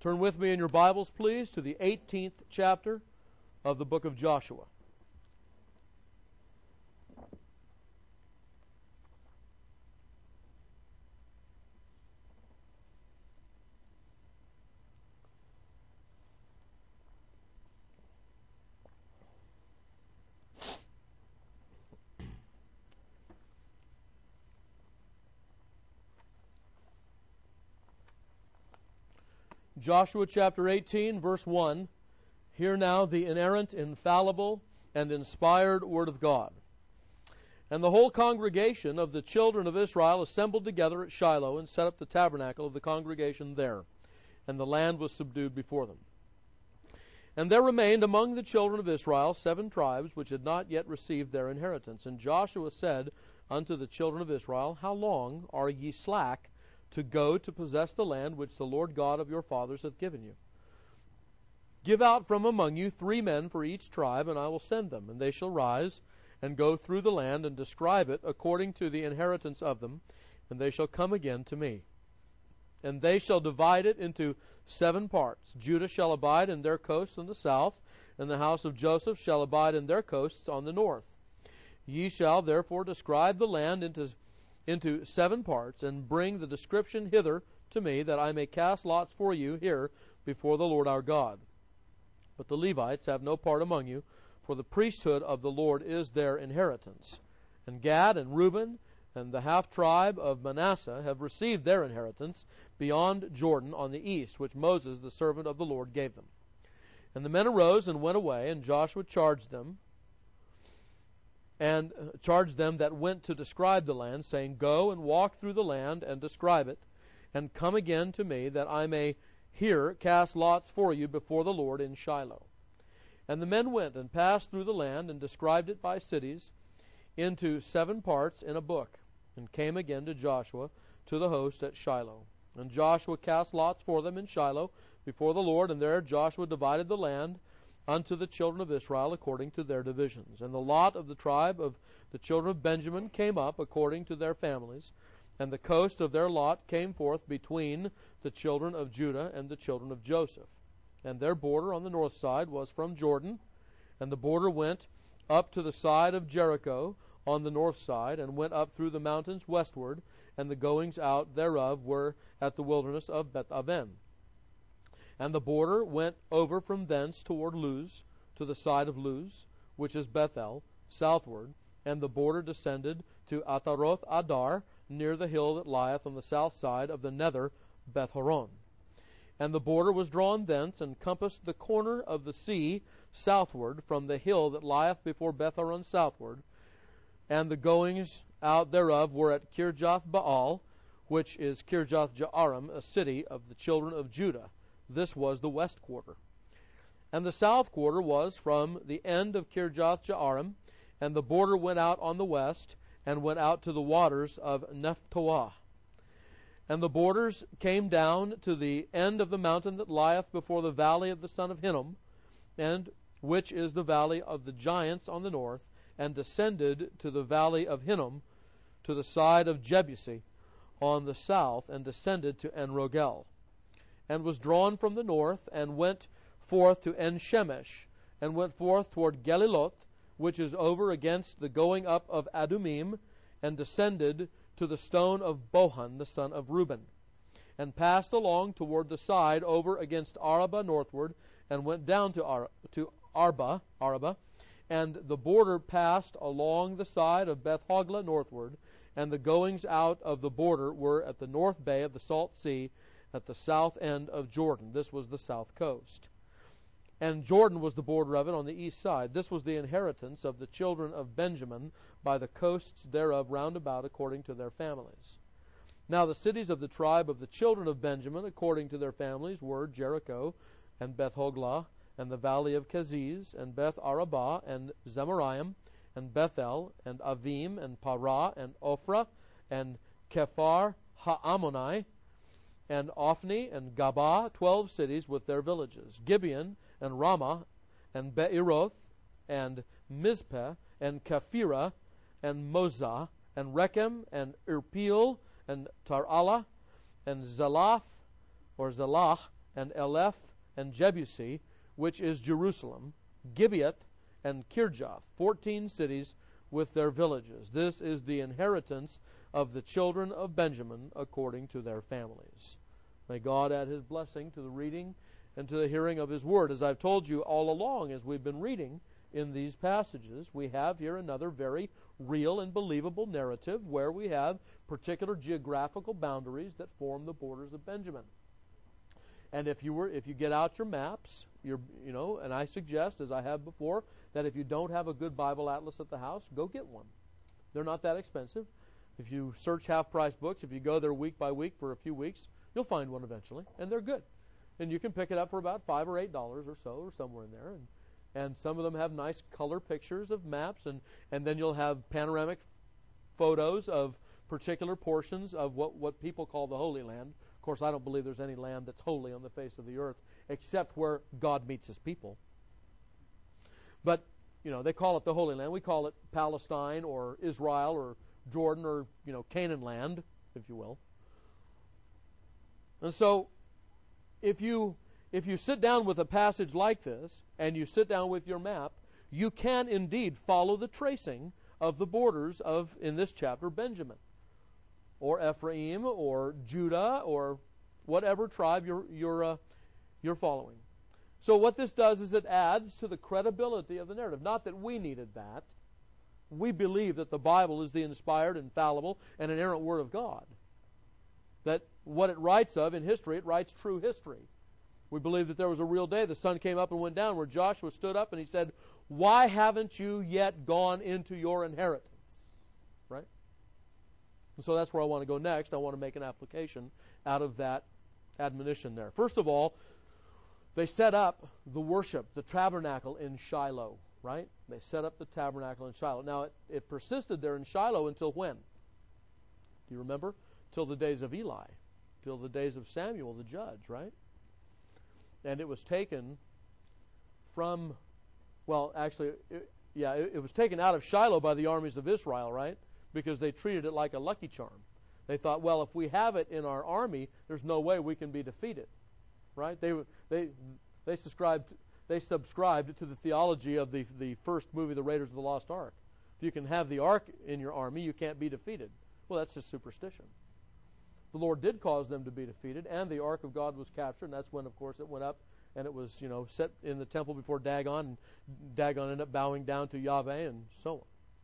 Turn with me in your Bibles, please, to the 18th chapter of the book of Joshua. Joshua chapter 18, verse 1. Hear now the inerrant, infallible, and inspired word of God. And the whole congregation of the children of Israel assembled together at Shiloh and set up the tabernacle of the congregation there. And the land was subdued before them. And there remained among the children of Israel 7 tribes which had not yet received their inheritance. And Joshua said unto the children of Israel, How long are ye slack to go to possess the land which the Lord God of your fathers hath given you? Give out from among you 3 men for each tribe, and I will send them, and they shall rise and go through the land and describe it according to the inheritance of them, and they shall come again to me. And they shall divide it into 7 parts. Judah shall abide in their coasts on the south, and the house of Joseph shall abide in their coasts on the north. Ye shall therefore describe the land into 7 parts, and bring the description hither to me, that I may cast lots for you here before the Lord our God. But the Levites have no part among you, for the priesthood of the Lord is their inheritance. And Gad and Reuben and the half-tribe of Manasseh have received their inheritance beyond Jordan on the east, which Moses the servant of the Lord gave them. And the men arose and went away, and Joshua charged them that went to describe the land, saying, Go and walk through the land and describe it, and come again to me, that I may here cast lots for you before the Lord in Shiloh. And the men went and passed through the land and described it by cities into 7 parts in a book, and came again to Joshua to the host at Shiloh. And Joshua cast lots for them in Shiloh before the Lord, and there Joshua divided the land unto the children of Israel according to their divisions. And the lot of the tribe of the children of Benjamin came up according to their families, and the coast of their lot came forth between the children of Judah and the children of Joseph. And their border on the north side was from Jordan, and the border went up to the side of Jericho on the north side, and went up through the mountains westward, and the goings out thereof were at the wilderness of Beth-aven. And the border went over from thence toward Luz, to the side of Luz, which is Bethel, southward, and the border descended to Ataroth Adar, near the hill that lieth on the south side of the nether Beth-horon. And the border was drawn thence, and compassed the corner of the sea southward, from the hill that lieth before Beth-horon southward, and the goings out thereof were at Kirjath Baal, which is Kirjath Jearim, a city of the children of Judah. This was the west quarter. And the south quarter was from the end of Kirjath Jearim, and the border went out on the west, and went out to the waters of Nephtoah. And the borders came down to the end of the mountain that lieth before the valley of the son of Hinnom, and which is the valley of the giants on the north, and descended to the valley of Hinnom, to the side of Jebusi on the south, and descended to En-rogel, and was drawn from the north, and went forth to En-shemesh, and went forth toward Geliloth, which is over against the going up of Adumim, and descended to the stone of Bohan, the son of Reuben, and passed along toward the side over against Araba northward, and went down to Araba, and the border passed along the side of Beth-hogla northward, and the goings out of the border were at the north bay of the Salt Sea, at the south end of Jordan. This was the south coast. And Jordan was the border of it on the east side. This was the inheritance of the children of Benjamin by the coasts thereof round about according to their families. Now the cities of the tribe of the children of Benjamin according to their families were Jericho, and Beth-hogla, and the valley of Keziz, and Beth-arabah, and Zemaraim, and Bethel, and Avim, and Parah, and Ophrah, and Kephar Ha'ammoni, and Ophni, and Gabah, 12 cities with their villages. Gibeon, and Ramah, and Beeroth, and Mizpeh, and Kephirah, and Mozah, and Rechem, and Irpeel, and Tar'ala, and Zalah, and Eleph and Jebusi, which is Jerusalem, Gibeath and Kirjath, 14 cities with their villages. This is the inheritance of the children of Benjamin according to their families. May God add His blessing to the reading and to the hearing of His Word. As I've told you all along as we've been reading in these passages, we have here another very real and believable narrative where we have particular geographical boundaries that form the borders of Benjamin. And if you get out your maps, and I suggest, as I have before, that if you don't have a good Bible atlas at the house, go get one. They're not that expensive. If you search half-price books, if you go there week by week for a few weeks, you'll find one eventually, and they're good. And you can pick it up for about $5 or $8 or so, or somewhere in there. And some of them have nice color pictures of maps, and then you'll have panoramic photos of particular portions of what people call the Holy Land. Of course, I don't believe there's any land that's holy on the face of the earth except where God meets His people. But, they call it the Holy Land. We call it Palestine or Israel or Jordan or, Canaan land, if you will. And so, if you sit down with a passage like this, and you sit down with your map, you can indeed follow the tracing of the borders of, in this chapter, Benjamin, or Ephraim, or Judah, or whatever tribe you're following. So what this does is it adds to the credibility of the narrative. Not that we needed that. We believe that the Bible is the inspired, infallible, and inerrant Word of God. That what it writes of in history, it writes true history. We believe that there was a real day. The sun came up and went down, where Joshua stood up and he said, "Why haven't you yet gone into your inheritance?" Right? And so that's where I want to go next. I want to make an application out of that admonition there. First of all, they set up the worship, the tabernacle in Shiloh, right? They set up the tabernacle in Shiloh. Now, it persisted there in Shiloh until when? Do you remember? Till the days of Eli, till the days of Samuel the judge, right? And it was taken from, it was taken out of Shiloh by the armies of Israel, right? Because they treated it like a lucky charm. They thought, well, if we have it in our army, there's no way we can be defeated, right? They subscribed to the theology of the first movie, The Raiders of the Lost Ark. If you can have the ark in your army, you can't be defeated. Well, that's just superstition. The Lord did cause them to be defeated, and the ark of God was captured, and that's when, of course, it went up and it was, set in the temple before Dagon, and Dagon ended up bowing down to Yahweh, and so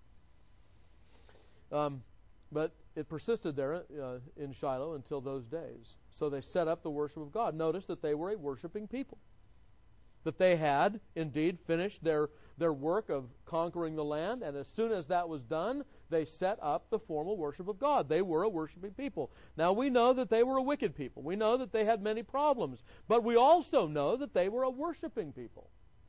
on. But it persisted there in Shiloh until those days. So they set up the worship of God. Notice that they were a worshiping people. That they had indeed finished their work of conquering the land, and as soon as that was done, they set up the formal worship of God. They were a worshiping people. Now we know that they were a wicked people. We know that they had many problems, but we also know that they were a worshiping people.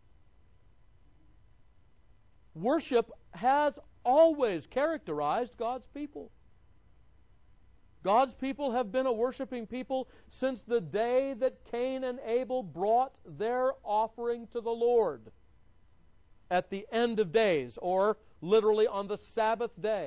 Worship has always characterized God's people. God's people have been a worshiping people since the day that Cain and Abel brought their offering to the Lord at the end of days, or literally on the Sabbath day.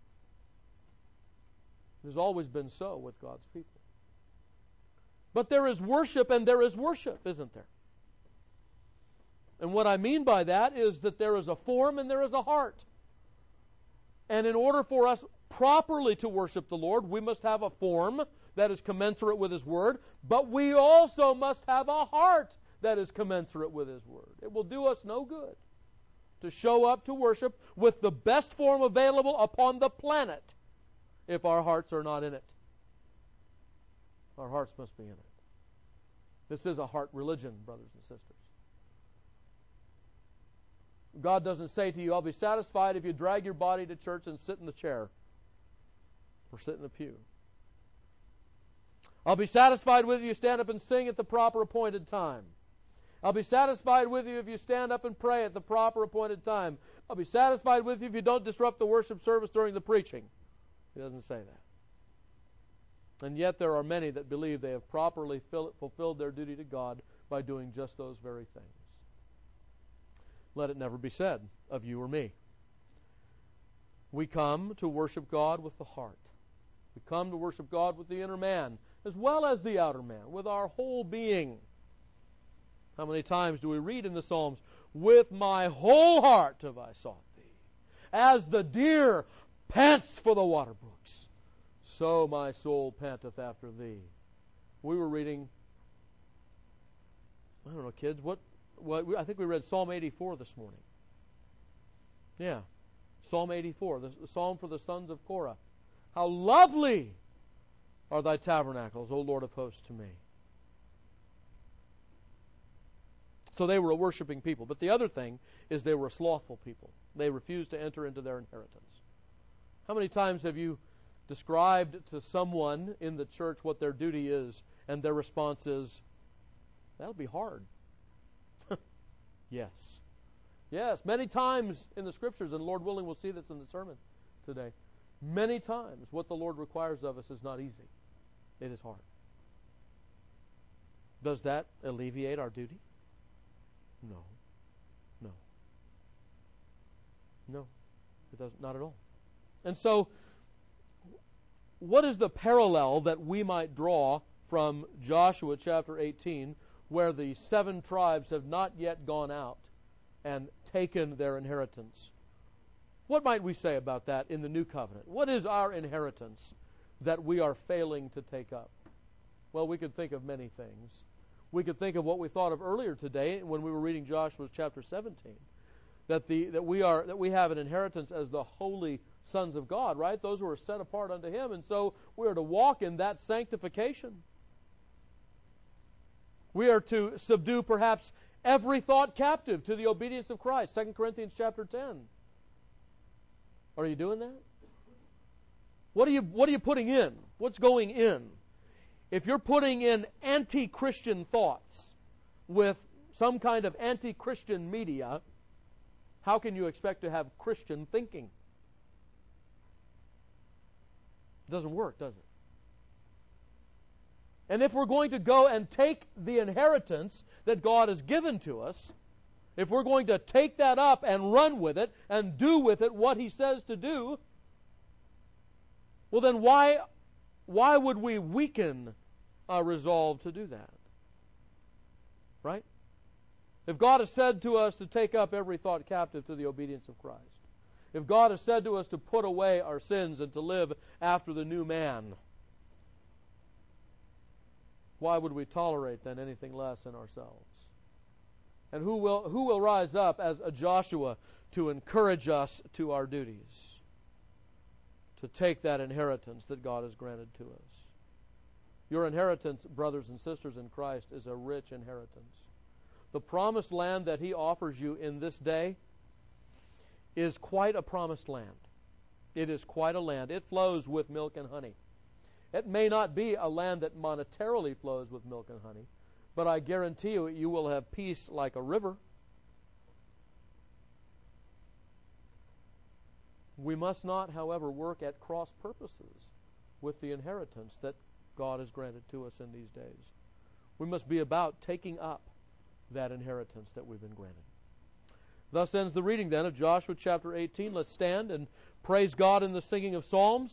It has always been so with God's people. But there is worship and there is worship, isn't there? And what I mean by that is that there is a form and there is a heart. And in order for us properly to worship the Lord, we must have a form that is commensurate with His Word, but we also must have a heart that is commensurate with His Word. It will do us no good to show up to worship with the best form available upon the planet if our hearts are not in it. Our hearts must be in it. This is a heart religion, brothers and sisters. God doesn't say to you, "I'll be satisfied if you drag your body to church and sit in the chair or sit in the pew. I'll be satisfied with you if you stand up and sing at the proper appointed time. I'll be satisfied with you if you stand up and pray at the proper appointed time. I'll be satisfied with you if you don't disrupt the worship service during the preaching." He doesn't say that. And yet there are many that believe they have properly fulfilled their duty to God by doing just those very things. Let it never be said of you or me. We come to worship God with the heart. We come to worship God with the inner man, as well as the outer man, with our whole being. How many times do we read in the Psalms, with my whole heart have I sought thee. As the deer pants for the water brooks, so my soul panteth after thee. We were reading, I don't know, kids, I think we read Psalm 84 this morning. Yeah, Psalm 84, the psalm for the sons of Korah. How lovely are thy tabernacles, O Lord of hosts, to me. So they were a worshiping people. But the other thing is they were a slothful people. They refused to enter into their inheritance. How many times have you described to someone in the church what their duty is, and their response is, that'll be hard? Yes. Yes, many times in the Scriptures, and Lord willing we'll see this in the sermon today, many times what the Lord requires of us is not easy. It is hard. Does that alleviate our duty? No. No. No. It does not at all. And so, what is the parallel that we might draw from Joshua chapter 18, where the 7 tribes have not yet gone out and taken their inheritance? What might we say about that in the New Covenant? What is our inheritance that we are failing to take up? Well, we could think of many things. We could think of what we thought of earlier today when we were reading Joshua chapter 17, that we have an inheritance as the holy sons of God, right? Those who are set apart unto Him, and so we are to walk in that sanctification. We are to subdue perhaps every thought captive to the obedience of Christ. 2 Corinthians chapter 10. Are you doing that? What are you putting in? What's going in? If you're putting in anti-Christian thoughts with some kind of anti-Christian media, how can you expect to have Christian thinking? It doesn't work, does it? And if we're going to go and take the inheritance that God has given to us, if we're going to take that up and run with it and do with it what He says to do, well then why would we weaken our resolve to do that? Right? If God has said to us to take up every thought captive to the obedience of Christ, if God has said to us to put away our sins and to live after the new man, why would we tolerate then anything less in ourselves? And who will rise up as a Joshua to encourage us to our duties, to take that inheritance that God has granted to us? Your inheritance, brothers and sisters in Christ, is a rich inheritance. The promised land that He offers you in this day is quite a promised land. It is quite a land. It flows with milk and honey. It may not be a land that monetarily flows with milk and honey, but I guarantee you, you will have peace like a river. We must not, however, work at cross purposes with the inheritance that God has granted to us in these days. We must be about taking up that inheritance that we've been granted. Thus ends the reading then of Joshua chapter 18. Let's stand and praise God in the singing of psalms.